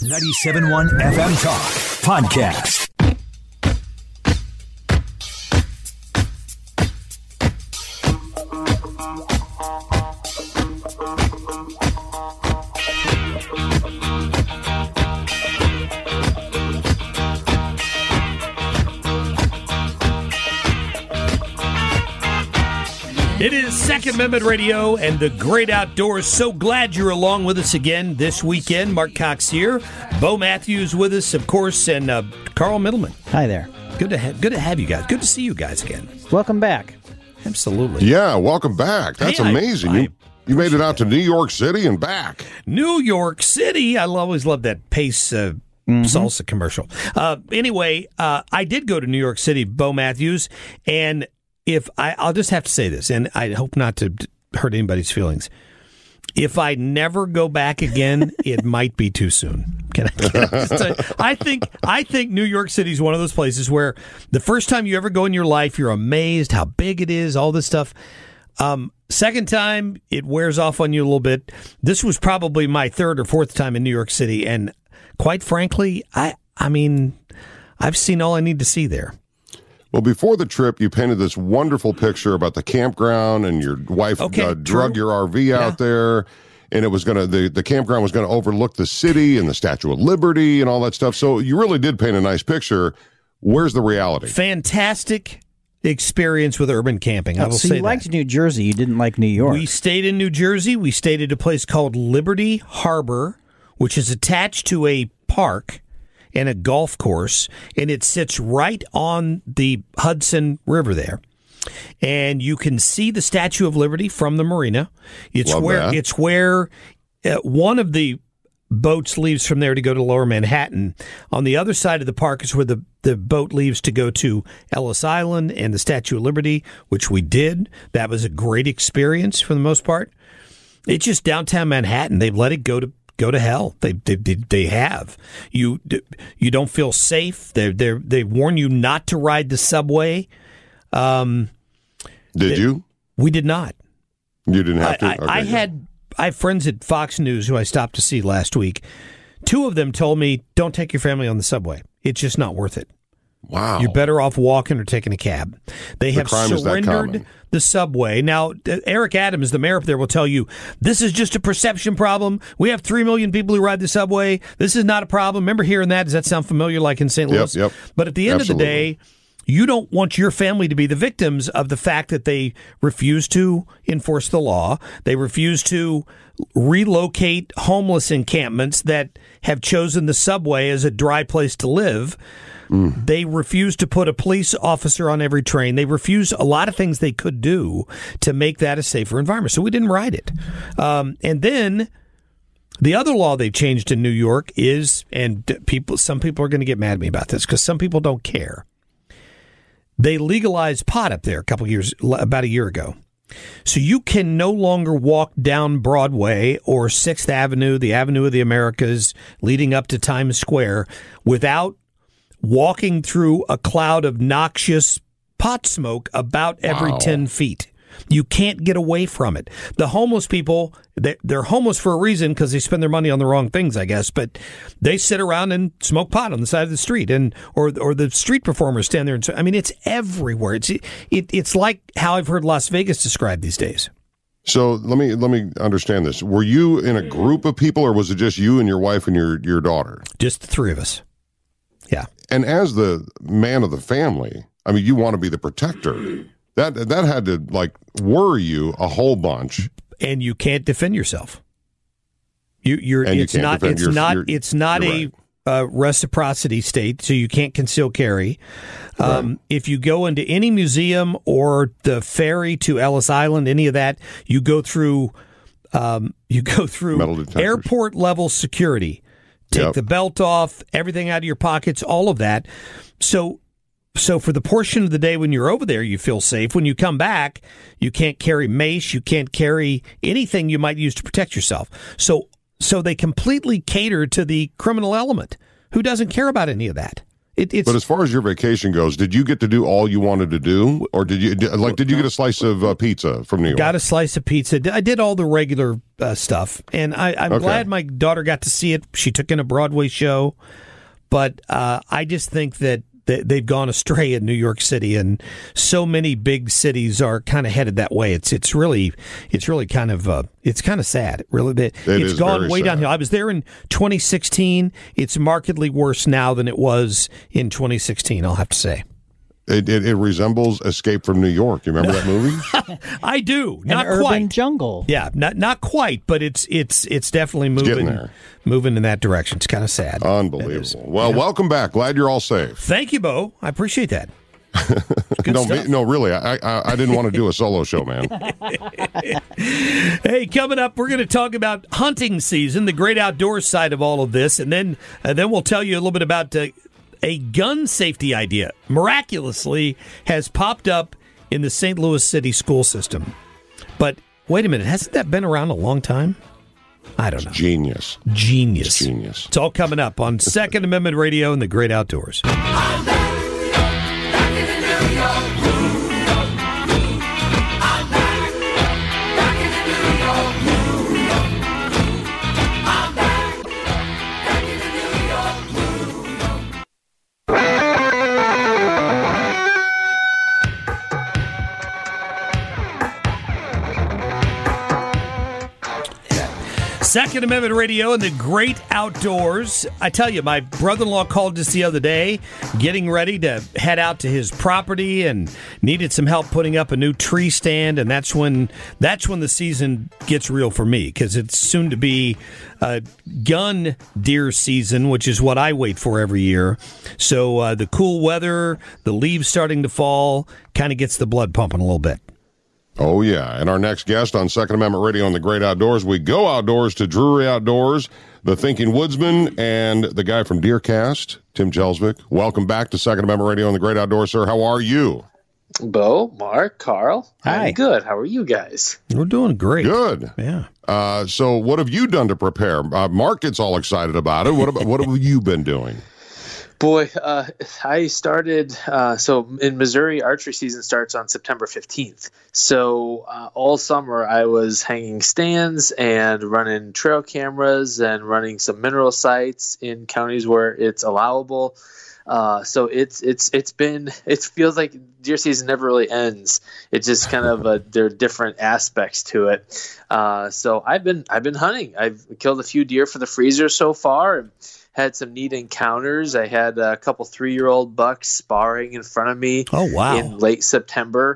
97.1 FM Talk Podcast. It is Second Amendment Radio and the great outdoors. So glad you're along with us again this weekend. Mark Cox here. Bo Matthews with us, of course, and Carl Middleman. Hi there. Good to have you guys. Good to see you guys again. Welcome back. Absolutely. Yeah, welcome back. That's amazing. You made it out to New York City and back. New York City. I always love that Pace salsa commercial. Anyway, I did go to New York City, Bo Matthews, and I'll just have to say this, and I hope not to hurt anybody's feelings. If I never go back again, it might be too soon. Can I just tell you? I think New York City is one of those places where the first time you ever go in your life, you're amazed how big it is, all this stuff. Second time, it wears off on you a little bit. This was probably my third or fourth time in New York City, and quite frankly, I mean, I've seen all I need to see there. Well, before the trip, you painted this wonderful picture about the campground, and your wife drug your RV out there, and it was the campground was going to overlook the city and the Statue of Liberty and all that stuff. So you really did paint a nice picture. Where's the reality? Fantastic experience with urban camping. I will say that. So you liked New Jersey, you didn't like New York. We stayed in New Jersey. We stayed at a place called Liberty Harbor, which is attached to a park and a golf course, and it sits right on the Hudson River there. And you can see the Statue of Liberty from the marina. It's where one of the boats leaves from there to go to Lower Manhattan. On the other side of the park is where the boat leaves to go to Ellis Island and the Statue of Liberty, which we did. That was a great experience for the most part. It's just downtown Manhattan. They've let it go to hell. They have. You don't feel safe. They warn you not to ride the subway. Did you? We did not. You didn't have to? Okay, I have friends at Fox News who I stopped to see last week. Two of them told me, don't take your family on the subway. It's just not worth it. Wow. You're better off walking or taking a cab. They have surrendered the subway. Now, Eric Adams, the mayor up there, will tell you, this is just a perception problem. We have 3 million people who ride the subway. This is not a problem. Remember hearing that? Does that sound familiar, like in St. Louis? Yep. But at the end of the day, you don't want your family to be the victims of the fact that they refuse to enforce the law. They refuse to relocate homeless encampments that have chosen the subway as a dry place to live. They refuse to put a police officer on every train. They refuse a lot of things they could do to make that a safer environment. So we didn't ride it. And then the other law they've changed in New York is, and some people are going to get mad at me about this because some people don't care. They legalized pot up there about a year ago. So you can no longer walk down Broadway or 6th Avenue, the Avenue of the Americas, leading up to Times Square, without walking through a cloud of noxious pot smoke about every 10 feet. You can't get away from it. The homeless people, they're homeless for a reason because they spend their money on the wrong things, I guess. But they sit around and smoke pot on the side of the street, or the street performers stand there. It's everywhere. It's like how I've heard Las Vegas described these days. So let me understand this. Were you in a group of people, or was it just you and your wife and your daughter? Just the three of us. Yeah. And as the man of the family, you want to be the protector. That had to worry you a whole bunch. And you can't defend yourself. It's not a reciprocity state, so you can't conceal carry. Right. If you go into any museum or the ferry to Ellis Island, any of that, you go through airport level security. Take the belt off, everything out of your pockets, all of that. So for the portion of the day when you're over there, you feel safe. When you come back, you can't carry mace. You can't carry anything you might use to protect yourself. So they completely cater to the criminal element. Who doesn't care about any of that? It's. But as far as your vacation goes, did you get to do all you wanted to do, or did you get a slice of pizza from New York? Got a slice of pizza. I did all the regular stuff, and I'm glad my daughter got to see it. She took in a Broadway show, but I just think that they've gone astray in New York City, and so many big cities are kind of headed that way. It's really kind of it's kind of sad. Really, it's gone way downhill. I was there in 2016. It's markedly worse now than it was in 2016. I'll have to say. It resembles Escape from New York. You remember that movie? I do. Not An quite. urban jungle. Yeah, not quite, but it's definitely moving in that direction. It's kind of sad. Unbelievable. Well, welcome back. Glad you're all safe. Thank you, Bo. I appreciate that. No, really. I didn't want to do a solo show, man. Hey, coming up, we're going to talk about hunting season, the great outdoors side of all of this, and then we'll tell you a little bit about a gun safety idea miraculously has popped up in the St. Louis City school system. But wait a minute, hasn't that been around a long time? I don't know. Genius. It's all coming up on Second Amendment Radio and the Great Outdoors. I'm back in New York. I'm back in New York. I'm back in New York. Second Amendment Radio and the Great Outdoors. I tell you, my brother-in-law called just the other day, getting ready to head out to his property and needed some help putting up a new tree stand, and that's when the season gets real for me, because it's soon to be gun deer season, which is what I wait for every year. So the cool weather, the leaves starting to fall, kind of gets the blood pumping a little bit. Oh, yeah. And our next guest on Second Amendment Radio on the Great Outdoors, we go outdoors to Drury Outdoors, the Thinking Woodsman, and the guy from Deercast, Tim Jelsvik. Welcome back to Second Amendment Radio on the Great Outdoors, sir. How are you? Bo, Mark, Carl. Hi. I'm good. How are you guys? We're doing great. Good. Yeah. So what have you done to prepare? Mark gets all excited about it. What have you been doing? Boy, I started, so in Missouri, archery season starts on September 15th. So all summer I was hanging stands and running trail cameras and running some mineral sites in counties where it's allowable. So it feels like deer season never really ends. It's just kind of there are different aspects to it. So I've been hunting. I've killed a few deer for the freezer so far, and had some neat encounters. I had a couple 3-year-old bucks sparring in front of me. Oh, wow. In late September.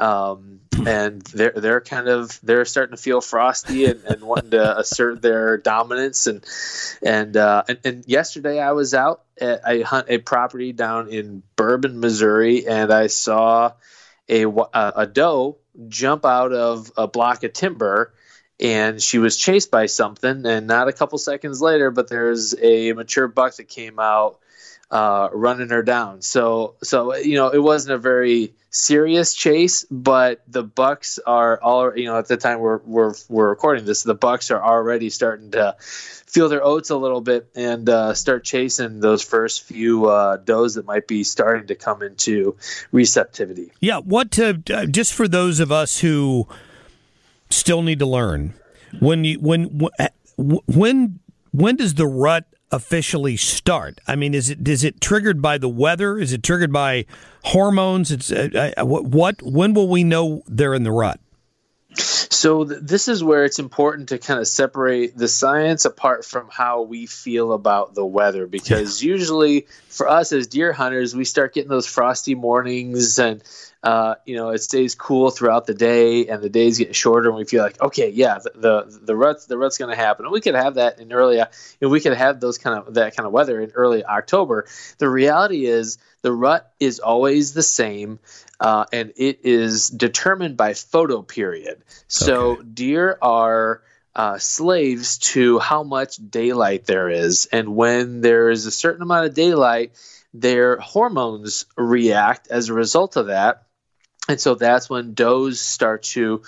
And they're starting to feel frosty and wanting to assert their dominance. And yesterday I was out I hunt a property down in Bourbon, Missouri, and I saw a doe jump out of a block of timber, and she was chased by something, and not a couple seconds later, but there's a mature buck that came out running her down. So it wasn't a very serious chase, but the bucks are all, at the time we're recording this, the bucks are already starting to feel their oats a little bit and start chasing those first few does that might be starting to come into receptivity. Yeah. Just for those of us who still need to learn, when does the rut officially start? I mean, is it triggered by the weather? Is it triggered by hormones? It's when will we know they're in the rut? So this is where it's important to kind of separate the science apart from how we feel about the weather, because usually for us as deer hunters, we start getting those frosty mornings and it stays cool throughout the day and the days get shorter and we feel like, okay, yeah, the rut's going to happen. And we could have that in early, we could have that kind of weather in early October. The reality is the rut is always the same. And it is determined by photo period. So deer are slaves to how much daylight there is. And when there is a certain amount of daylight, their hormones react as a result of that. And so that's when does start to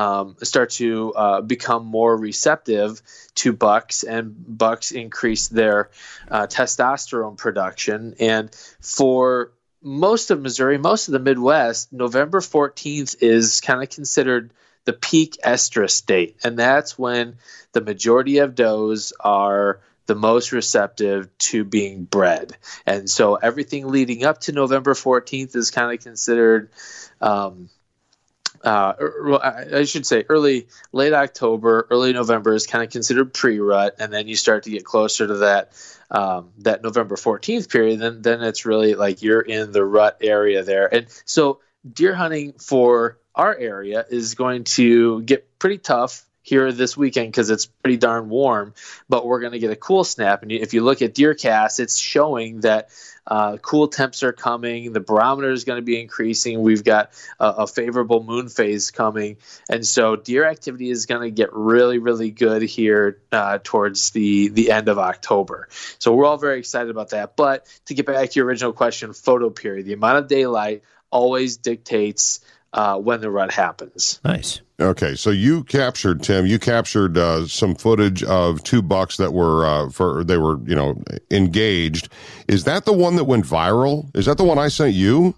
become more receptive to bucks, and bucks increase their testosterone production. And for most of Missouri, most of the Midwest, November 14th is kind of considered the peak estrus date, and that's when the majority of does are the most receptive to being bred. And so everything leading up to November 14th is kind of considered, I should say late October, early November is kind of considered pre-rut. And then you start to get closer to that November 14th period. Then it's really like you're in the rut area there. And so deer hunting for our area is going to get pretty tough here this weekend because it's pretty darn warm, but we're going to get a cool snap. And if you look at DeerCast, it's showing that cool temps are coming. The barometer is going to be increasing. We've got a favorable moon phase coming. And so deer activity is going to get really, really good here towards the end of October. So we're all very excited about that. But to get back to your original question, photo period, the amount of daylight always dictates when the rut happens. Nice. Okay, so you captured, Tim, some footage of two bucks that were engaged. Is that the one that went viral? Is that the one I sent you?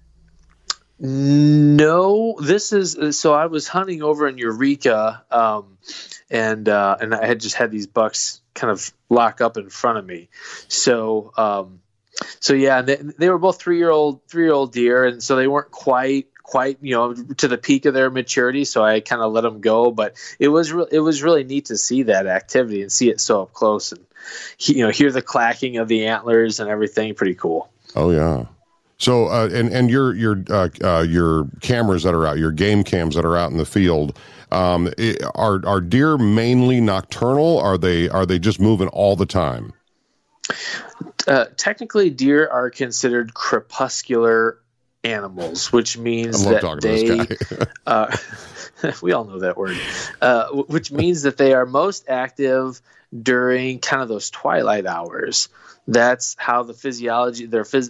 No, this is, so I was hunting over in Eureka, and I had just had these bucks kind of lock up in front of me. So yeah, they were both three-year-old deer, and so they weren't quite to the peak of their maturity, so I kind of let them go. But it was really neat to see that activity and see it so up close, and hear the clacking of the antlers and everything. Pretty cool. Oh yeah. So and your cameras that are out, your game cams that are out in the field, are deer mainly nocturnal? Are they just moving all the time? Technically, deer are considered crepuscular animals, which means that we all know that word, which means that they are most active during kind of those twilight hours. That's how the physiology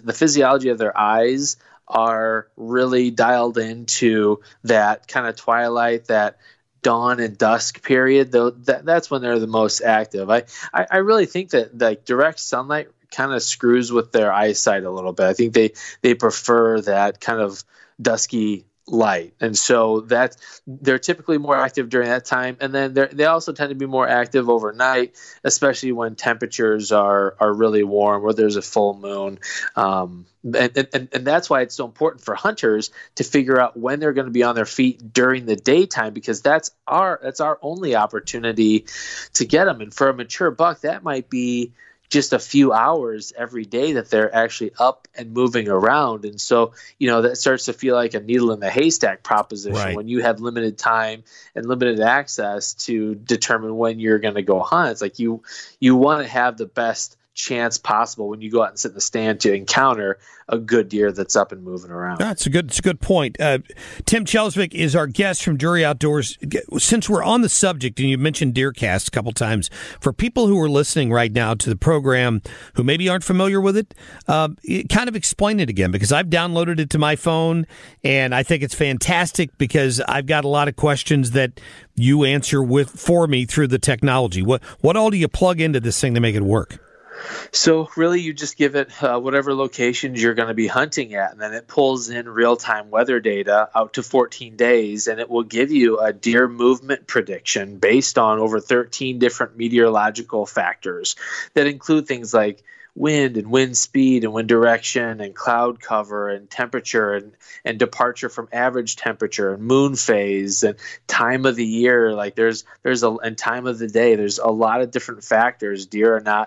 of their eyes are really dialed into that kind of twilight, that dawn and dusk period. Though that's when they're the most active. I really think that like direct sunlight kind of screws with their eyesight a little bit. I think they prefer that kind of dusky light, and so that they're typically more active during that time. And then they also tend to be more active overnight, especially when temperatures are really warm or there's a full moon. And that's why it's so important for hunters to figure out when they're going to be on their feet during the daytime, because that's our only opportunity to get them. And for a mature buck, that might be just a few hours every day that they're actually up and moving around. And so, that starts to feel like a needle in the haystack proposition, right, when you have limited time and limited access to determine when you're going to go hunt. It's like you want to have the best chance possible when you go out and sit in the stand to encounter a good deer that's up and moving around. That's a good point. Tim Chelsvik is our guest from Drury Outdoors. Since we're on the subject, and you mentioned DeerCast a couple times, for people who are listening right now to the program who maybe aren't familiar with it, kind of explain it again, because I've downloaded it to my phone and I think it's fantastic because I've got a lot of questions that you answer for me through the technology. What all do you plug into this thing to make it work? So really, you just give it whatever locations you're going to be hunting at, and then it pulls in real-time weather data out to 14 days, and it will give you a deer movement prediction based on over 13 different meteorological factors that include things like wind and wind speed and wind direction and cloud cover and temperature and departure from average temperature and moon phase and time of the year. Like and time of the day. There's a lot of different factors. Deer are not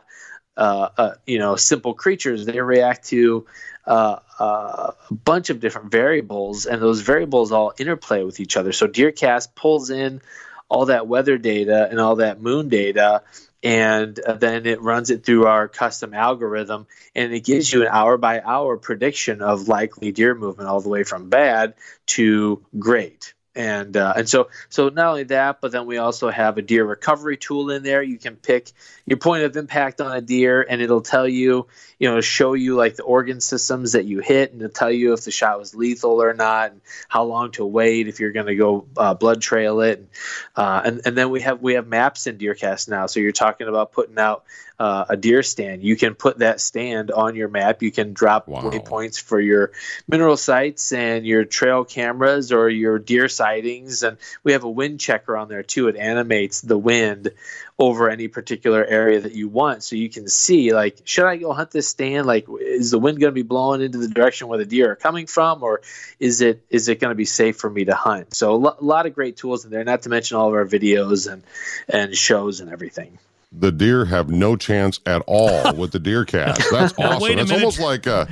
simple creatures. They react to a bunch of different variables, and those variables all interplay with each other. So DeerCast pulls in all that weather data and all that moon data, and then it runs it through our custom algorithm, and it gives you an hour-by-hour prediction of likely deer movement all the way from bad to great. And so not only that, but then we also have a deer recovery tool in there. You can pick your point of impact on a deer, and it'll tell you, show you like the organ systems that you hit, and it'll tell you if the shot was lethal or not, and how long to wait if you're going to go blood trail it. And then we have maps in DeerCast now. So you're talking about putting out a deer stand. You can put that stand on your map. You can drop waypoints for your mineral sites and your trail cameras or your deer sightings. And we have a wind checker on there too. It animates the wind over any particular area that you want. So you can see, like, should I go hunt this stand? Like, is the wind going to be blowing into the direction where the deer are coming from, or is it going to be safe for me to hunt? So a lot of great tools in there, not to mention all of our videos and shows and everything. The deer have no chance at all with the DeerCast. That's awesome. It's almost like the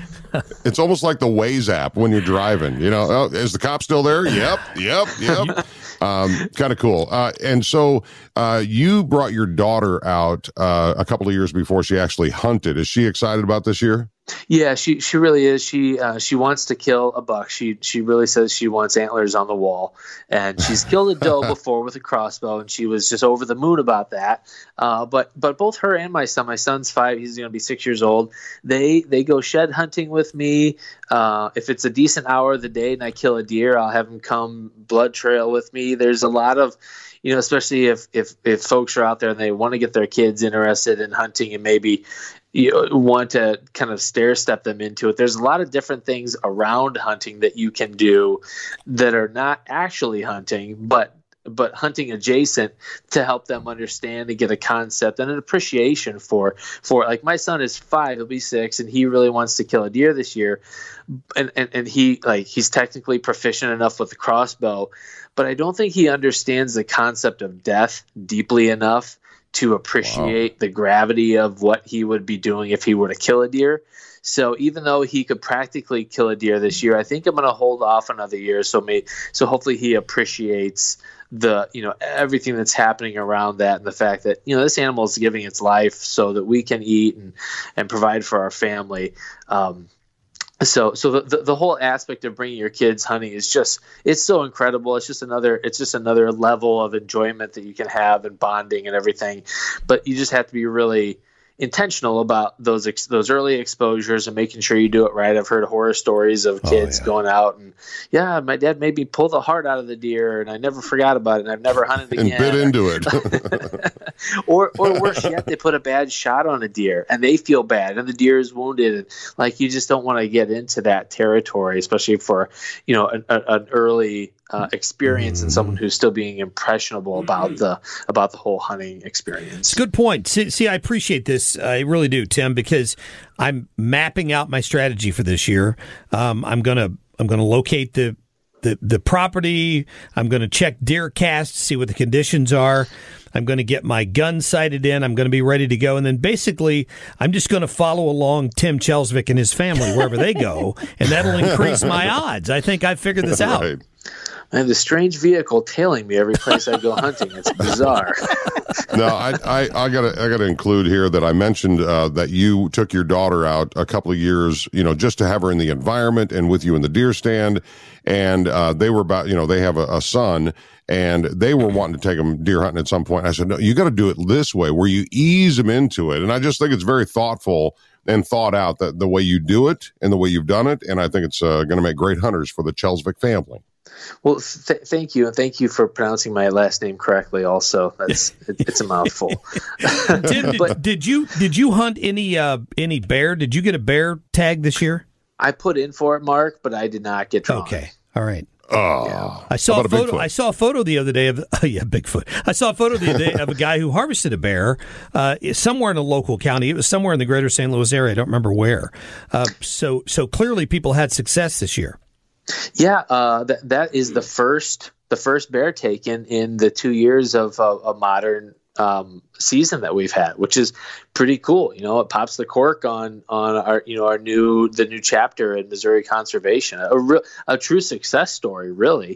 Waze app when you're driving. Is the cop still there? Yep. Kind of cool. And so you brought your daughter out a couple of years before she actually hunted. Is she excited about this year? Yeah, she really is. She wants to kill a buck. She really says she wants antlers on the wall, and she's killed a doe before with a crossbow, and she was just over the moon about that. But both her and my son's 5, he's going to be 6 years old. They go shed hunting with me. If it's a decent hour of the day and I kill a deer, I'll have them come blood trail with me. There's a lot of, especially if folks are out there and they want to get their kids interested in hunting and maybe want to kind of stair step them into it. There's a lot of different things around hunting that you can do that are not actually hunting, but hunting adjacent to help them understand and get a concept and an appreciation for like my son is 5, he'll be 6, and he really wants to kill a deer this year. And he's technically proficient enough with the crossbow, but I don't think he understands the concept of death deeply enough to appreciate the gravity of what he would be doing if he were to kill a deer. So even though he could practically kill a deer this year, I think I'm going to hold off another year. So hopefully he appreciates the, everything that's happening around that, and the fact that, this animal is giving its life so that we can eat and provide for our family. So the whole aspect of bringing your kids hunting is it's so incredible. It's just another level of enjoyment that you can have and bonding and everything. But you just have to be really intentional about those early exposures and making sure you do it right. I've heard horror stories of kids going out and, my dad made me pull the heart out of the deer and I never forgot about it and I've never hunted again. And bit into it. or worse yet, they put a bad shot on a deer and they feel bad and the deer is wounded. Like, you just don't want to get into that territory, especially for, an early experience and someone who's still being impressionable about the whole hunting experience. Good point. See, I appreciate this. I really do, Tim, because I'm mapping out my strategy for this year. I'm gonna locate the property. I'm gonna check DeerCast, see what the conditions are. I'm going to get my gun sighted in. I'm going to be ready to go. And then basically, I'm just going to follow along Tim Chelsvik and his family wherever they go, and that'll increase my odds. I think I've figured this out. Right. I have this strange vehicle tailing me every place I go hunting. It's bizarre. No, I gotta include here that I mentioned that you took your daughter out a couple of years, just to have her in the environment and with you in the deer stand. And they were about, they have a son, and they were wanting to take them deer hunting at some point. I said, no, you got to do it this way, where you ease them into it. And I just think it's very thoughtful and thought out, that the way you do it and the way you've done it. And I think it's going to make great hunters for the Chelsvik family. Well, thank you, and thank you for pronouncing my last name correctly. Also, it's a mouthful. Tim, did you hunt any bear? Did you get a bear tag this year? I put in for it, Mark, but I did not get drawn. Okay, all right. Oh, yeah. I saw a photo the other day of Bigfoot. I saw a photo the other day of a guy who harvested a bear somewhere in a local county. It was somewhere in the greater St. Louis area. I don't remember where. So clearly people had success this year. Yeah, that is the first bear taken in the 2 years of a modern season that we've had, which is pretty cool. It pops the cork on our the new chapter in Missouri conservation, a true success story, really,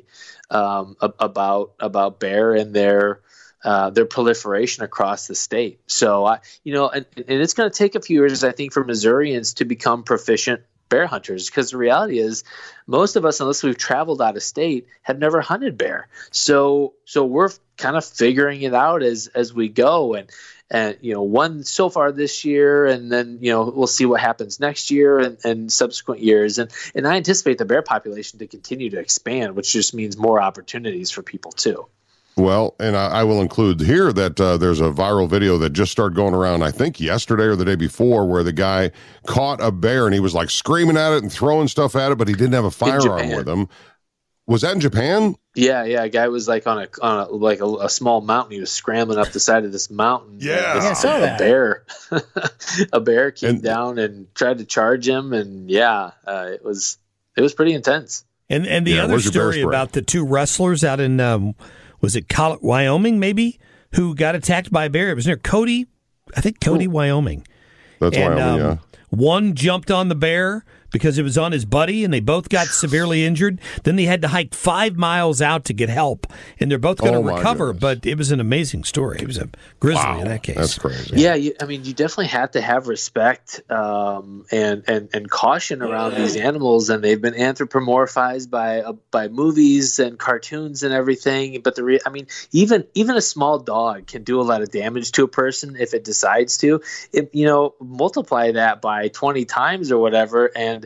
about bear and their proliferation across the state. So and it's going to take a few years, I think, for Missourians to become proficient bear hunters, because the reality is most of us, unless we've traveled out of state, have never hunted bear. So we're kind of figuring it out as we go. And one so far this year, and then, we'll see what happens next year and subsequent years. And I anticipate the bear population to continue to expand, which just means more opportunities for people too. Well, and I will include here that there's a viral video that just started going around, I think yesterday or the day before, where the guy caught a bear and he was like screaming at it and throwing stuff at it, but he didn't have a firearm with him. Was that in Japan? Yeah. A guy was like on a small mountain. He was scrambling up the side of this mountain. I saw that. A bear came down and tried to charge him, and it was pretty intense. And the other story about the two wrestlers out in was it Wyoming maybe, who got attacked by a bear? It was near Cody, Wyoming. That's Wyoming, yeah. One jumped on the bear because it was on his buddy, and they both got severely injured. Then they had to hike 5 miles out to get help, and they're both going to recover. But it was an amazing story. It was a grizzly in that case. That's crazy. Yeah, you definitely have to have respect and caution around these animals, and they've been anthropomorphized by movies and cartoons and everything. But even a small dog can do a lot of damage to a person if it decides to. Multiply that by 20 times or whatever, and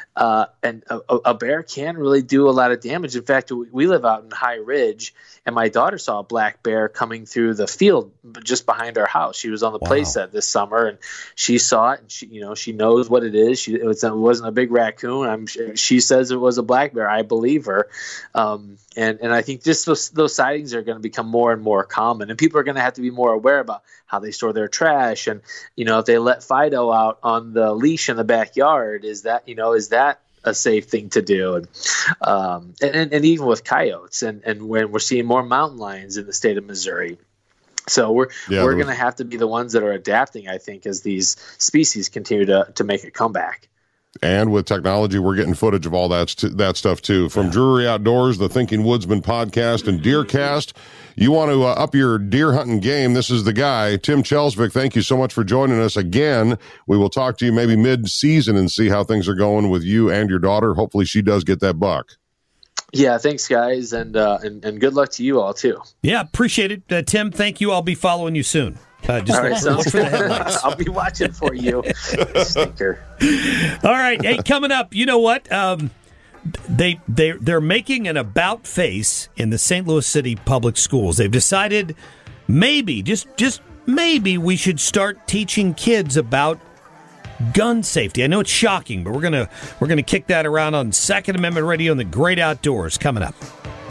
a bear can really do a lot of damage. In fact, we live out in High Ridge, and my daughter saw a black bear coming through the field just behind our house. She was on the play set this summer, and she saw it, and she knows what it is. It wasn't a big raccoon. She says it was a black bear. I believe her. And I think just those sightings are going to become more and more common, and people are going to have to be more aware about how they store their trash. And, if they let Fido out on the leash in the backyard, is that a safe thing to do? And even with coyotes, and when we're seeing more mountain lions in the state of Missouri. So we're going to have to be the ones that are adapting, I think, as these species continue to make a comeback. And with technology, we're getting footage of all that stuff too. From Drury Outdoors, the Thinking Woodsman podcast, and Deercast. You want to up your deer hunting game, this is the guy. Tim Chelsvik, thank you so much for joining us again. We will talk to you maybe mid-season and see how things are going with you and your daughter. Hopefully she does get that buck. Yeah, thanks, guys, and good luck to you all, too. Yeah, appreciate it. Tim, thank you. I'll be following you soon. All right, look for the headlights. I'll be watching for you. Stinker. All right. Hey, coming up, you know what? They're making an about face in the St. Louis City Public Schools. They've decided maybe, just maybe, we should start teaching kids about gun safety. I know it's shocking, but we're gonna kick that around on Second Amendment Radio and the Great Outdoors coming up.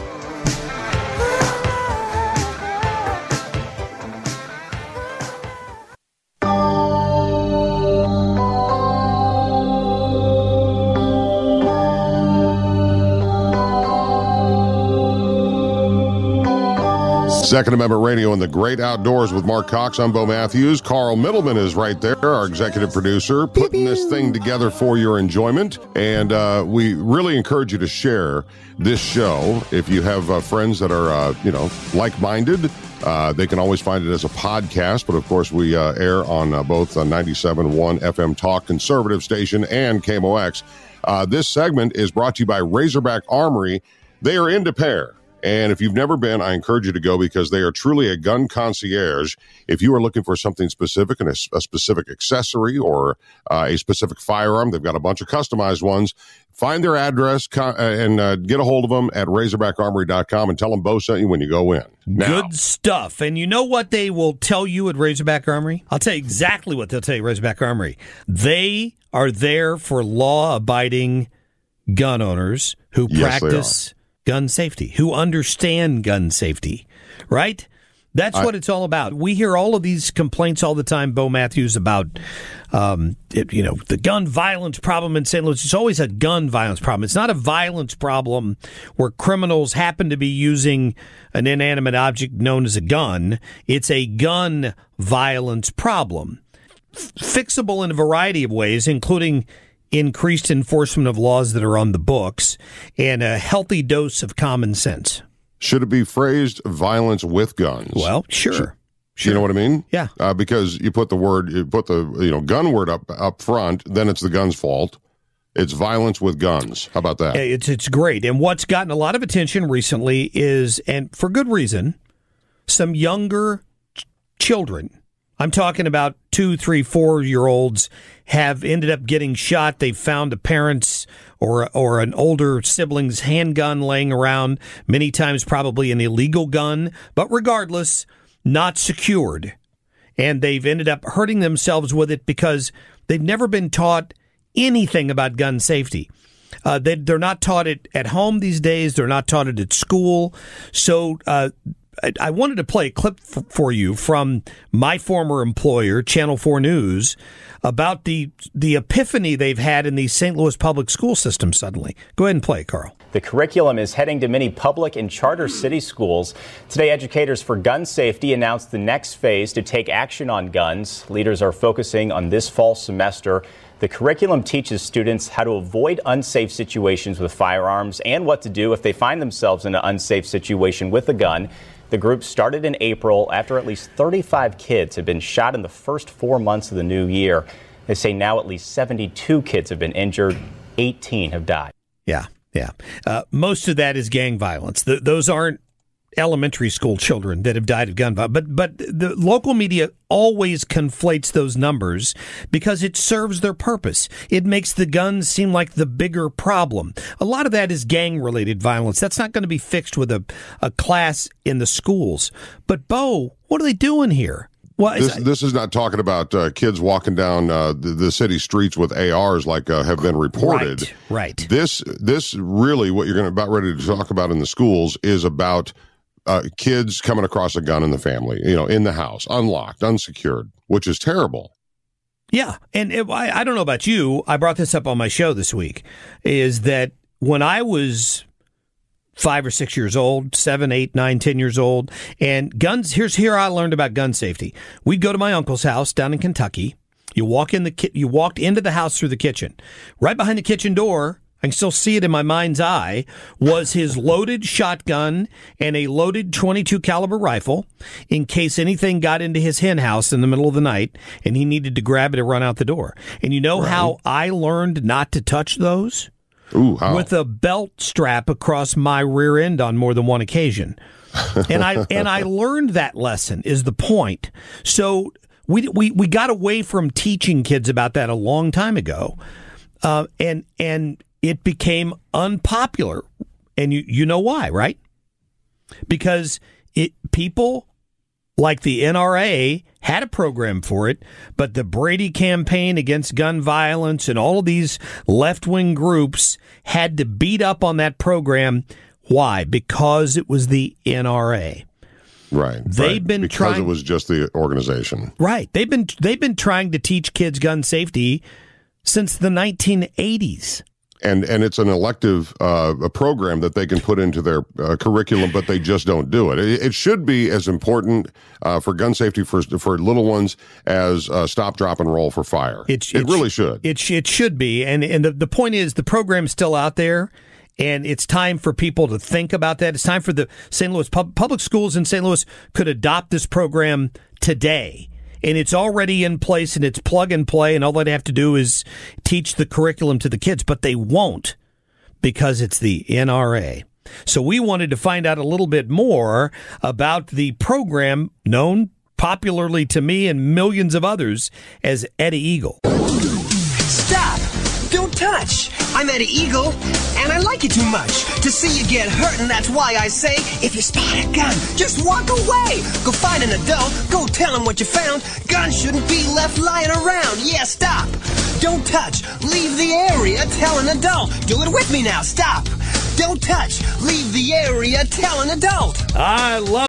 Second Amendment Radio and the Great Outdoors with Mark Cox. I'm Bo Matthews. Carl Middleman is right there, our executive producer, putting this thing together for your enjoyment. And we really encourage you to share this show. If you have friends that are, like-minded, they can always find it as a podcast. But, of course, we air on both 97.1 FM Talk conservative station and KMOX. This segment is brought to you by Razorback Armory. They are in Des Peres. And if you've never been, I encourage you to go because they are truly a gun concierge. If you are looking for something specific and a specific accessory or a specific firearm, they've got a bunch of customized ones. Find their address and get a hold of them at RazorbackArmory.com and tell them Bo sent you when you go in. Now, good stuff. And you know what they will tell you at Razorback Armory? I'll tell you exactly what they'll tell you at Razorback Armory. They are there for law-abiding gun owners who practice gun safety, who understand gun safety, right? That's what it's all about. We hear all of these complaints all the time, Bo Matthews, about the gun violence problem in St. Louis. It's always a gun violence problem. It's not a violence problem where criminals happen to be using an inanimate object known as a gun. It's a gun violence problem. Fixable in a variety of ways, including increased enforcement of laws that are on the books, and a healthy dose of common sense. Should it be phrased violence with guns? Well, sure. You know what I mean? Yeah. Because you put the gun word up front, then it's the gun's fault. It's violence with guns. How about that? It's great. And what's gotten a lot of attention recently is, and for good reason, some younger children. I'm talking about 2, 3, 4-year-olds have ended up getting shot. They've found a parent's or an older sibling's handgun laying around, many times probably an illegal gun, but regardless, not secured. And they've ended up hurting themselves with it because they've never been taught anything about gun safety. They're not taught it at home these days. They're not taught it at school. So I wanted to play a clip for you from my former employer, Channel 4 News, about the epiphany they've had in the St. Louis public school system suddenly. Go ahead and play, Carl. The curriculum is heading to many public and charter city schools. Today, Educators for Gun Safety announced the next phase to take action on guns. Leaders are focusing on this fall semester. The curriculum teaches students how to avoid unsafe situations with firearms and what to do if they find themselves in an unsafe situation with a gun. The group started in April after at least 35 kids had been shot in the first 4 months of the new year. They say now at least 72 kids have been injured. 18 have died. Yeah. Most of that is gang violence. Those aren't elementary school children that have died of gun violence. But the local media always conflates those numbers because it serves their purpose. It makes the guns seem like the bigger problem. A lot of that is gang-related violence. That's not going to be fixed with a class in the schools. But, Bo, what are they doing here? Well, this is not talking about kids walking down the city streets with ARs like have been reported. Right. This really, what you're about ready to talk about in the schools is about kids coming across a gun in the family, in the house, unlocked, unsecured, which is terrible. Yeah. And I don't know about you. I brought this up on my show this week, is that when I was 5 or 6 years old, 7, 8, 9, 10 years old, and guns, here I learned about gun safety. We'd go to my uncle's house down in Kentucky. You walked into the house through the kitchen. Right behind the kitchen door, I can still see it in my mind's eye, was his loaded shotgun and a loaded .22 caliber rifle in case anything got into his hen house in the middle of the night and he needed to grab it and run out the door. And you know how I learned not to touch those? Ooh, how? With a belt strap across my rear end on more than one occasion. And I learned that lesson is the point. So we got away from teaching kids about that a long time ago. And it became unpopular. And you know why, right? Because people like the NRA had a program for it, but the Brady campaign against gun violence and all of these left-wing groups had to beat up on that program. Why? Because it was the NRA. Right. They've been because it was just the organization. Right. They've been trying to teach kids gun safety since the 1980s. And it's an elective a program that they can put into their curriculum, but they just don't do it. It should be as important for gun safety for little ones as stop, drop, and roll for fire. It really should. It should be. And the point is the program's still out there, and it's time for people to think about that. It's time for the St. Louis public schools in St. Louis could adopt this program today. And it's already in place, and it's plug and play, and all they have to do is teach the curriculum to the kids. But they won't because it's the NRA. So we wanted to find out a little bit more about the program known popularly to me and millions of others as Eddie Eagle. Stop! Don't touch! I'm Eddie Eagle, and I like you too much to see you get hurt, and that's why I say, if you spot a gun, just walk away. Go find an adult, go tell him what you found. Guns shouldn't be left lying around. Yeah, stop! Don't touch! Leave the area, tell an adult. Do it with me now, stop! Don't touch! Leave the area, tell an adult. I love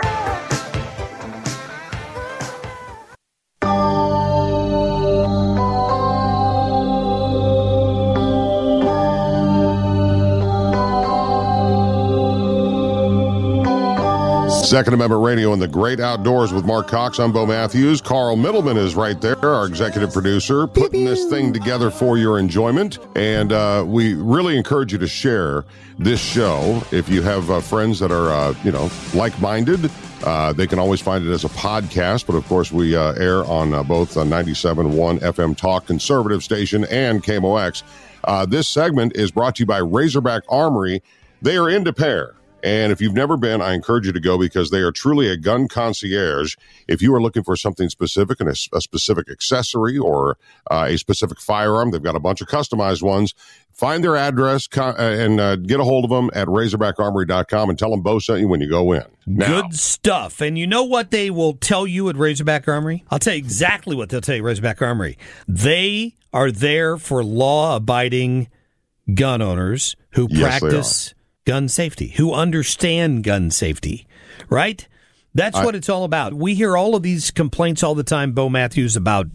Second Amendment Radio in the great outdoors with Mark Cox. I'm Bo Matthews. Carl Middleman is right there, our executive producer, putting this thing together for your enjoyment. And we really encourage you to share this show. If you have friends that are, like-minded, they can always find it as a podcast. But, of course, we air on both 97.1 FM Talk conservative station and KMOX. This segment is brought to you by Razorback Armory. They are in Des Peres. And if you've never been, I encourage you to go because they are truly a gun concierge. If you are looking for something specific and a specific accessory or a specific firearm, they've got a bunch of customized ones. Find their address and get a hold of them at RazorbackArmory.com and tell them Bo sent you when you go in. Now, good stuff. And you know what they will tell you at Razorback Armory? I'll tell you exactly what they'll tell you at Razorback Armory. They are there for law-abiding gun owners who practice gun safety, who understand gun safety, right? That's what it's all about. We hear all of these complaints all the time, Bo Matthews, about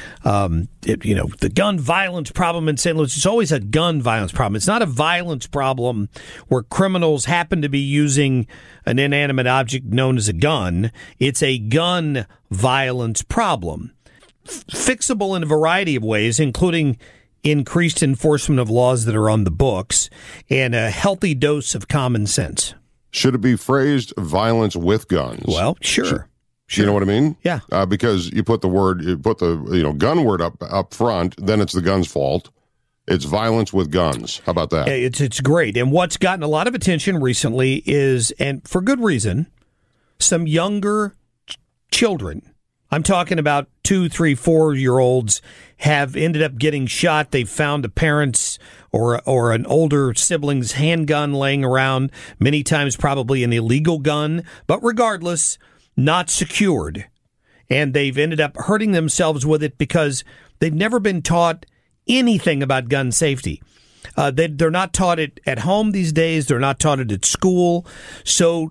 the gun violence problem in St. Louis. It's always a gun violence problem. It's not a violence problem where criminals happen to be using an inanimate object known as a gun. It's a gun violence problem. Fixable in a variety of ways, including increased enforcement of laws that are on the books, and a healthy dose of common sense. Should it be phrased violence with guns? Well, sure. You know what I mean? Yeah. Because you put the gun word up front, then it's the gun's fault. It's violence with guns. How about that? It's great. And what's gotten a lot of attention recently is, and for good reason, some younger children. I'm talking about 2, 3, 4-year-olds have ended up getting shot. They found a parent's or an older sibling's handgun laying around, many times probably an illegal gun, but regardless, not secured. And they've ended up hurting themselves with it because they've never been taught anything about gun safety. They're not taught it at home these days. They're not taught it at school. So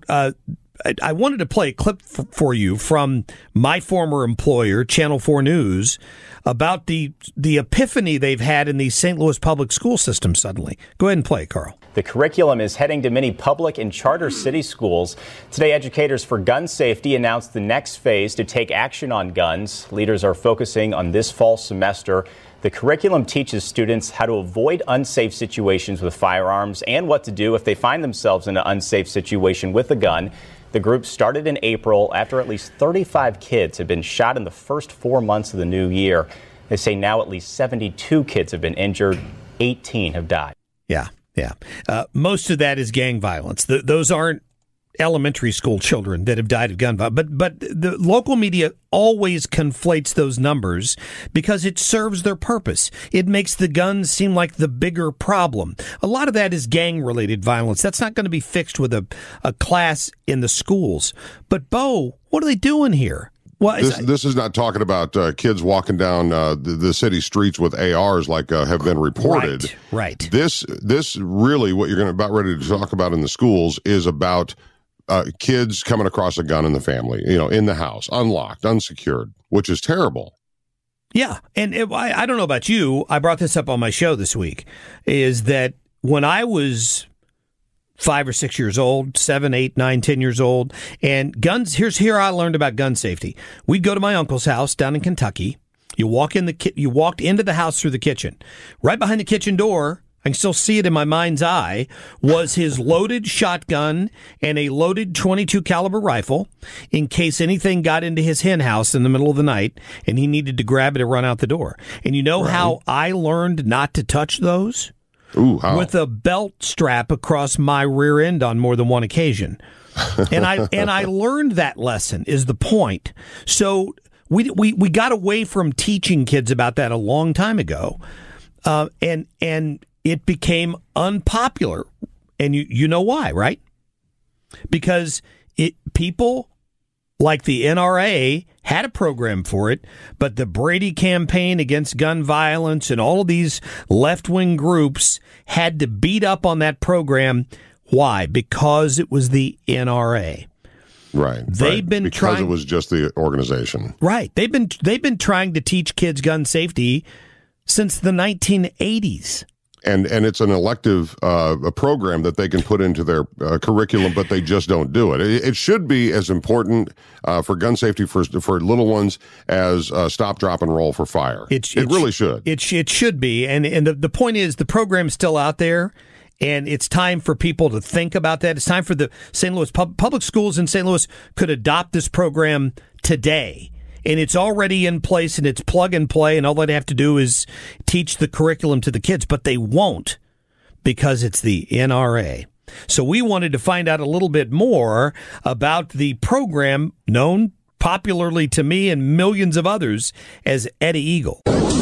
I wanted to play a clip for you from my former employer, Channel 4 News, about the epiphany they've had in the St. Louis public school system suddenly. Go ahead and play, Carl. The curriculum is heading to many public and charter city schools. Today, Educators for Gun Safety announced the next phase to take action on guns. Leaders are focusing on this fall semester. The curriculum teaches students how to avoid unsafe situations with firearms and what to do if they find themselves in an unsafe situation with a gun. The group started in April after at least 35 kids had been shot in the first 4 months of the new year. They say now at least 72 kids have been injured. 18 have died. Yeah. Most of that is gang violence. Those aren't elementary school children that have died of gun violence. But the local media always conflates those numbers because it serves their purpose. It makes the guns seem like the bigger problem. A lot of that is gang-related violence. That's not going to be fixed with a class in the schools. But, Bo, what are they doing here? Well, this is not talking about kids walking down the city streets with ARs like have been reported. Right. This really, what you're about ready to talk about in the schools is about kids coming across a gun in the family, in the house, unlocked, unsecured, which is terrible. Yeah. And I don't know about you. I brought this up on my show this week, is that when I was 5 or 6 years old, 7, 8, 9, 10 years old, and guns, here I learned about gun safety. We'd go to my uncle's house down in Kentucky. You walked into the house through the kitchen. Right behind the kitchen door, I can still see it in my mind's eye, was his loaded shotgun and a loaded .22 caliber rifle in case anything got into his hen house in the middle of the night and he needed to grab it and run out the door. And you know how I learned not to touch those? Ooh, how? With a belt strap across my rear end on more than one occasion. And I learned that lesson is the point. So we got away from teaching kids about that a long time ago. And it became unpopular. And you know why, right? Because people like the NRA had a program for it, but the Brady campaign against gun violence and all of these left-wing groups had to beat up on that program. Why? Because it was the NRA. Right. They've been because it was just the organization. Right. They've been trying to teach kids gun safety since the 1980s. and it's an elective a program that they can put into their curriculum, but they just don't do it. It should be as important for gun safety for little ones as stop, drop, and roll for fire. It really should. It should be, and the point is the program's still out there. And it's time for people to think about that. It's time for the St. Louis public schools in St. Louis could adopt this program today. And it's already in place, and it's plug and play, and all they have to do is teach the curriculum to the kids. But they won't, because it's the NRA. So we wanted to find out a little bit more about the program known popularly to me and millions of others as Eddie Eagle.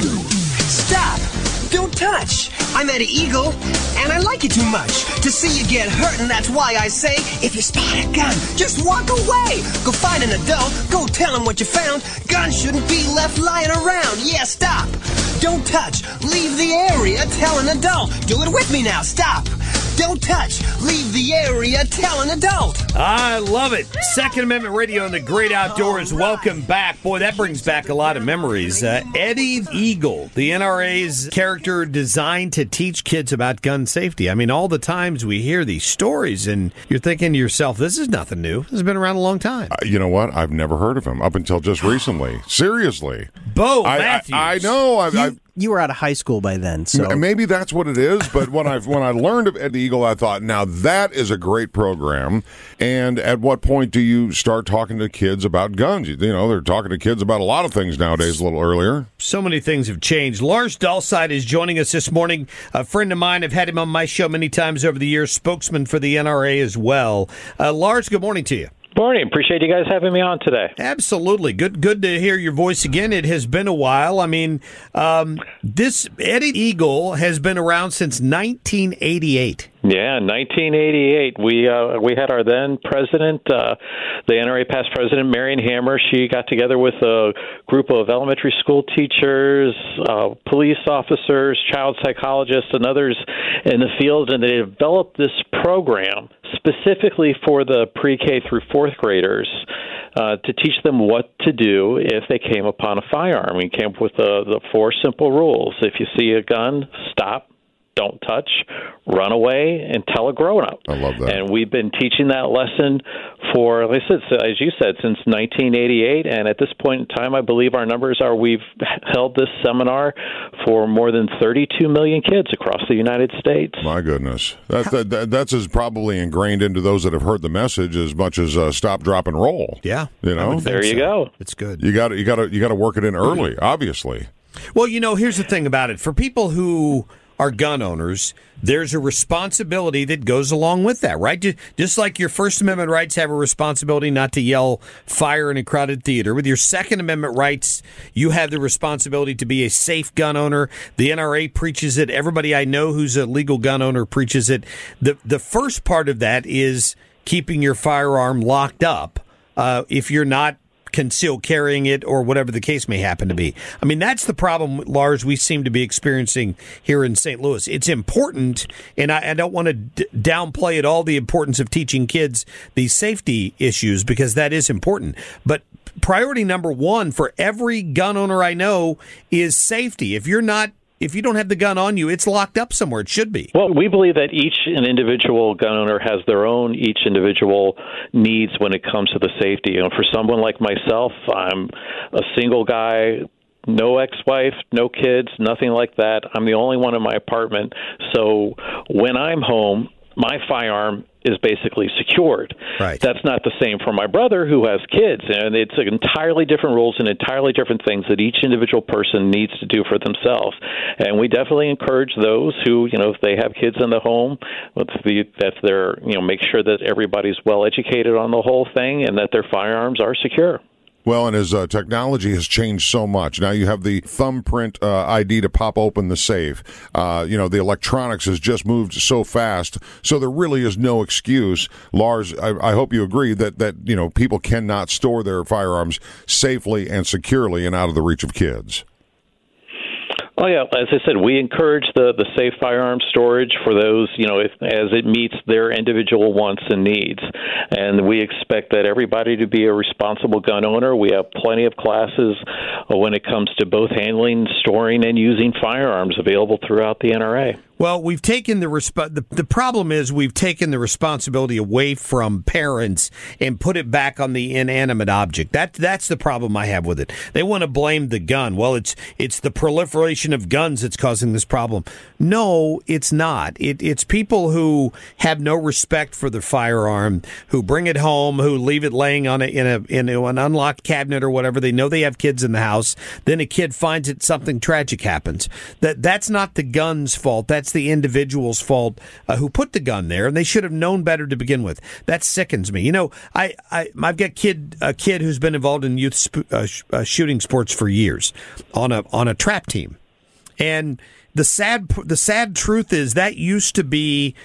Stop! Don't touch! I'm Eddie Eagle, and I like it too much to see you get hurt, and that's why I say, if you spot a gun, just walk away. Go find an adult, go tell him what you found. Guns shouldn't be left lying around. Yeah, stop! Don't touch! Leave the area, tell an adult. Do it with me now, stop! Don't touch! Leave the area, tell an adult! I love it. Second Amendment Radio and the great outdoors. Welcome back. Boy, that brings back a lot of memories. Eddie Eagle, the NRA's character designed to teach kids about gun safety. I mean, all the times we hear these stories and you're thinking to yourself, this is nothing new. This has been around a long time. You know what? I've never heard of him up until just recently. Seriously. Bo Matthews. I know. You were out of high school by then, so maybe that's what it is. But when I learned of Eddie Eagle, I thought, now that is a great program. And at what point do you start talking to kids about guns? You know, they're talking to kids about a lot of things nowadays. A little earlier, so many things have changed. Lars Dahlside is joining us this morning. A friend of mine. I've had him on my show many times over the years. Spokesman for the NRA as well. Lars, good morning to you. Morning. Appreciate you guys having me on today. Absolutely. Good to hear your voice again. It has been a while. I mean, this Eddie Eagle has been around since 1988. Yeah, 1988. We had our then president, the NRA past president, Marion Hammer. She got together with a group of elementary school teachers, police officers, child psychologists, and others in the field, and they developed this program specifically for the pre-K through fourth graders to teach them what to do if they came upon a firearm. We came up with the 4 simple rules. If you see a gun, stop. Don't touch, run away, and tell a grown-up. I love that. And we've been teaching that lesson for, like I said, as you said, since 1988. And at this point in time, I believe our numbers are we've held this seminar for more than 32 million kids across the United States. My goodness. That's as probably ingrained into those that have heard the message as much as stop, drop, and roll. Yeah. You know? There you go. It's good. You got to work it in early, obviously. Well, you know, here's the thing about it. For people who are gun owners, there's a responsibility that goes along with that, right? Just like your First Amendment rights have a responsibility not to yell fire in a crowded theater. With your Second Amendment rights, you have the responsibility to be a safe gun owner. The NRA preaches it. Everybody I know who's a legal gun owner preaches it. The first part of that is keeping your firearm locked up if you're not concealed carrying it or whatever the case may happen to be. I mean, that's the problem, Lars, we seem to be experiencing here in St. Louis. It's important, and I don't want to downplay at all the importance of teaching kids these safety issues, because that is important. But priority number one for every gun owner I know is safety. If you don't have the gun on you, it's locked up somewhere. It should be. Well, we believe that an individual gun owner has their own each individual needs when it comes to the safety. You know, for someone like myself, I'm a single guy, no ex-wife, no kids, nothing like that. I'm the only one in my apartment. So when I'm home, my firearm is basically secured. Right. That's not the same for my brother who has kids, and it's entirely different rules and entirely different things that each individual person needs to do for themselves. And we definitely encourage those who, you know, if they have kids in the home, that they're, you know, make sure that everybody's well educated on the whole thing and that their firearms are secure. Well, and as technology has changed so much, now you have the thumbprint ID to pop open the safe. You know, the electronics has just moved so fast, so there really is no excuse. Lars, I hope you agree that you know, people cannot store their firearms safely and securely and out of the reach of kids. Oh, yeah. As I said, we encourage the safe firearm storage for those, you know, as it meets their individual wants and needs. And we expect that everybody to be a responsible gun owner. We have plenty of classes when it comes to both handling, storing, and using firearms available throughout the NRA. Well, we've taken the problem is we've taken the responsibility away from parents and put it back on the inanimate object. That's the problem I have with it. They want to blame the gun. Well, it's the proliferation of guns that's causing this problem. No, it's not. It's people who have no respect for the firearm, who bring it home, who leave it laying on in an unlocked cabinet or whatever. They know they have kids in the house. Then a kid finds it, something tragic happens. That's not the gun's fault. That's the individual's fault who put the gun there, and they should have known better to begin with. That sickens me. You know, I've got a kid who's been involved in youth shooting sports for years on a trap team, and the sad truth is that used to be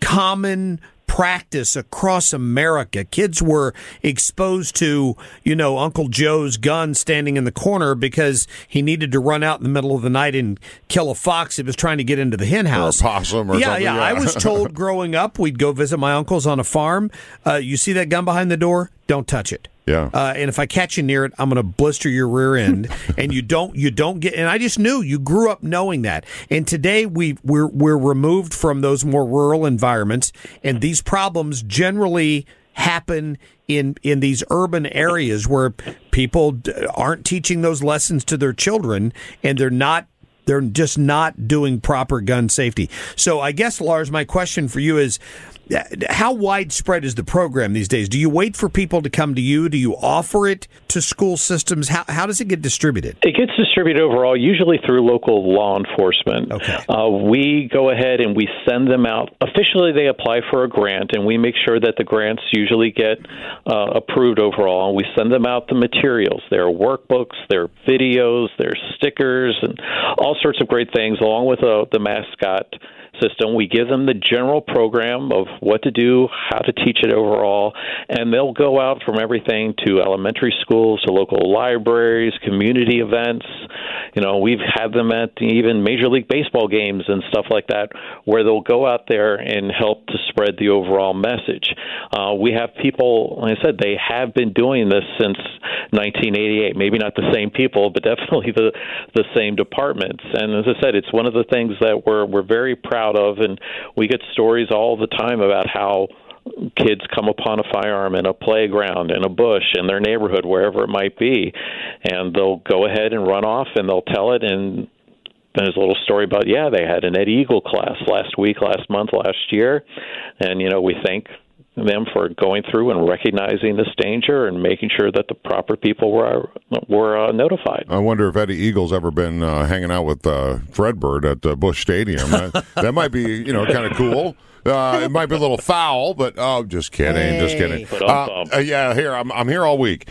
common practice across America. Kids were exposed to, Uncle Joe's gun standing in the corner because he needed to run out in the middle of the night and kill a fox that was trying to get into the hen house. Or a possum or something. Yeah. I was told growing up, we'd go visit my uncles on a farm. You see that gun behind the door? Don't touch it. Yeah. And if I catch you near it, I'm going to blister your rear end. And you don't get. And I just knew, you grew up knowing that. And today we're removed from those more rural environments, and these problems generally happen in these urban areas where people aren't teaching those lessons to their children, and they're just not doing proper gun safety. So I guess, Lars, my question for you is, how widespread is the program these days? Do you wait for people to come to you? Do you offer it to school systems? How does it get distributed? It gets distributed overall, usually through local law enforcement. Okay. We go ahead and we send them out. Officially, they apply for a grant, and we make sure that the grants usually get approved overall. And we send them out the materials. There are workbooks, there are videos, there are stickers, and all sorts of great things, along with the mascot system. We give them the general program of what to do, how to teach it overall, and they'll go out from everything to elementary schools to local libraries, community events. We've had them at even Major League Baseball games and stuff like that, where they'll go out there and help to spread the overall message. We have people, like I said, they have been doing this since 1988. Maybe not the same people, but definitely the same departments. And as I said, it's one of the things that we're very proud of, and we get stories all the time about how kids come upon a firearm in a playground, in a bush, in their neighborhood, wherever it might be, and they'll go ahead and run off and they'll tell it. And there's a little story about, they had an Ed Eagle class last week, last month, last year, and we thank them for going through and recognizing this danger and making sure that the proper people were notified. I wonder if Eddie Eagle's ever been hanging out with Fred Bird at Busch Stadium. That might be, kind of cool. It might be a little foul, but just kidding, just kidding. Here I'm here all week.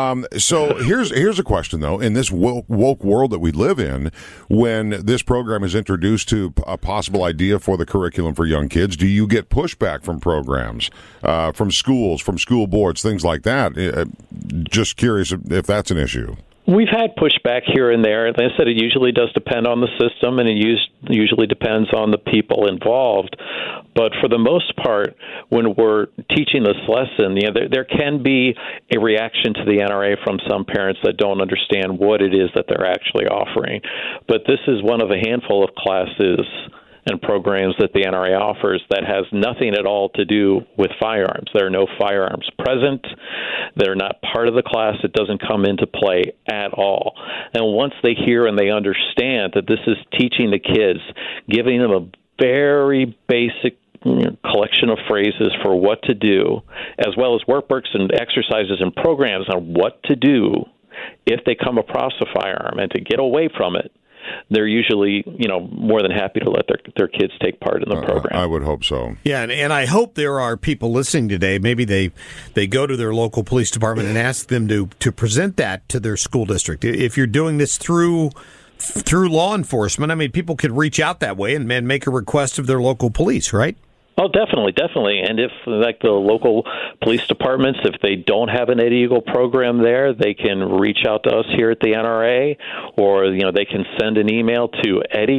So here's a question though. In this woke world that we live in, when this program is introduced to a possible idea for the curriculum for young kids, do you get pushback from programs, from schools, from school boards, things like that? Just curious if that's an issue. We've had pushback here and there. Like I said, it usually does depend on the system, and it usually depends on the people involved. But for the most part, when we're teaching this lesson, there can be a reaction to the NRA from some parents that don't understand what it is that they're actually offering. But this is one of a handful of classes and programs that the NRA offers that has nothing at all to do with firearms. There are no firearms present. They're not part of the class. It doesn't come into play at all. And once they hear and they understand that this is teaching the kids, giving them a very basic collection of phrases for what to do, as well as workbooks and exercises and programs on what to do if they come across a firearm and to get away from it, they're usually, more than happy to let their kids take part in the program. I would hope so. Yeah, and I hope there are people listening today. Maybe they go to their local police department and ask them to present that to their school district. If you're doing this through law enforcement, people could reach out that way and make a request of their local police, right? Oh, definitely. And if, like the local police departments, if they don't have an Eddie Eagle program there, they can reach out to us here at the NRA, or, they can send an email to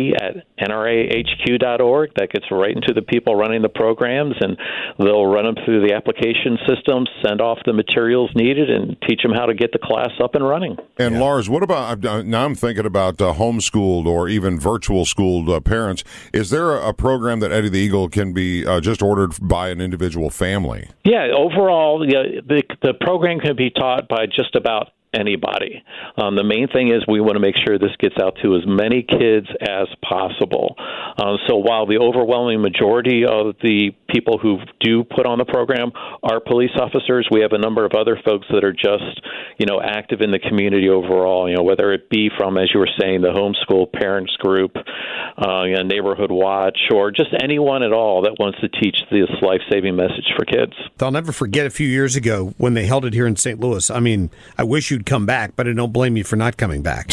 eddie@nrahq.org. That gets right into the people running the programs, and they'll run them through the application system, send off the materials needed, and teach them how to get the class up and running. And Lars, what about, now I'm thinking about homeschooled or even virtual schooled parents. Is there a program that Eddie the Eagle can be just ordered by an individual family? Yeah, overall, the program can be taught by just about anybody. The main thing is we want to make sure this gets out to as many kids as possible. So while the overwhelming majority of the people who do put on the program are police officers, we have a number of other folks that are just, active in the community overall, whether it be from, as you were saying, the homeschool parents group, Neighborhood Watch, or just anyone at all that wants to teach this life-saving message for kids. I'll never forget a few years ago when they held it here in St. Louis. I mean, I wish you'd come back, but I don't blame you for not coming back.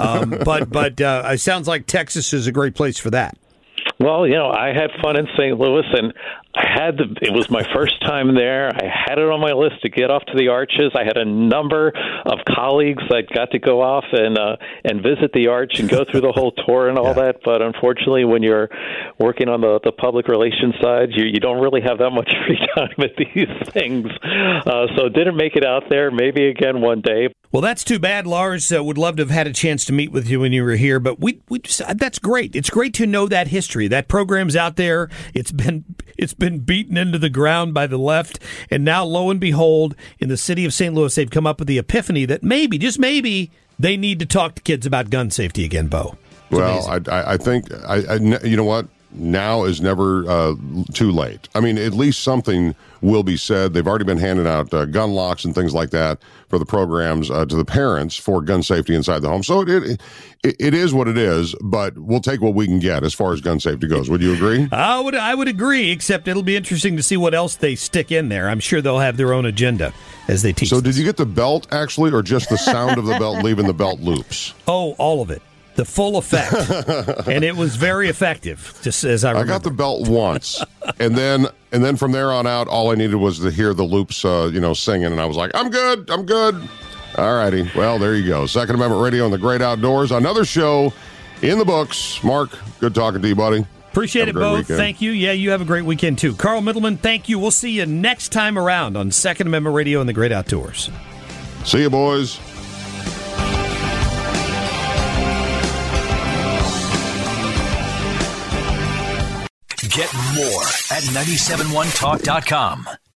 But it sounds like Texas is a great place for that. Well, I had fun in St. Louis, and it was my first time there. I had it on my list to get off to the Arches. I had a number of colleagues that got to go off and visit the Arch and go through the whole tour and all that. But unfortunately, when you're working on the public relations side, you don't really have that much free time at these things. So didn't make it out there. Maybe again one day. Well, that's too bad, Lars. Would love to have had a chance to meet with you when you were here, but we just, that's great. It's great to know that history. That program's out there. It's been beaten into the ground by the left, and now, lo and behold, in the city of St. Louis, they've come up with the epiphany that maybe, just maybe, they need to talk to kids about gun safety again, Bo. Well, I think, you know what? Now is never too late. I mean, at least something will be said. They've already been handing out gun locks and things like that for the programs to the parents for gun safety inside the home. So it is what it is, but we'll take what we can get as far as gun safety goes. Would you agree? I would agree, except it'll be interesting to see what else they stick in there. I'm sure they'll have their own agenda as they teach. So did you get the belt, actually, or just the sound of the belt leaving the belt loops? Oh, all of it. The full effect, and it was very effective. Just as I remember. I got the belt once, and then from there on out, all I needed was to hear the loops, singing, and I was like, I'm good. All righty. Well, there you go. Second Amendment Radio and the Great Outdoors. Another show in the books. Mark, good talking to you, buddy. Appreciate it, both. Thank you. Yeah, you have a great weekend too. Carl Middleman, thank you. We'll see you next time around on Second Amendment Radio and the Great Outdoors. See you, boys. Get more at 971talk.com.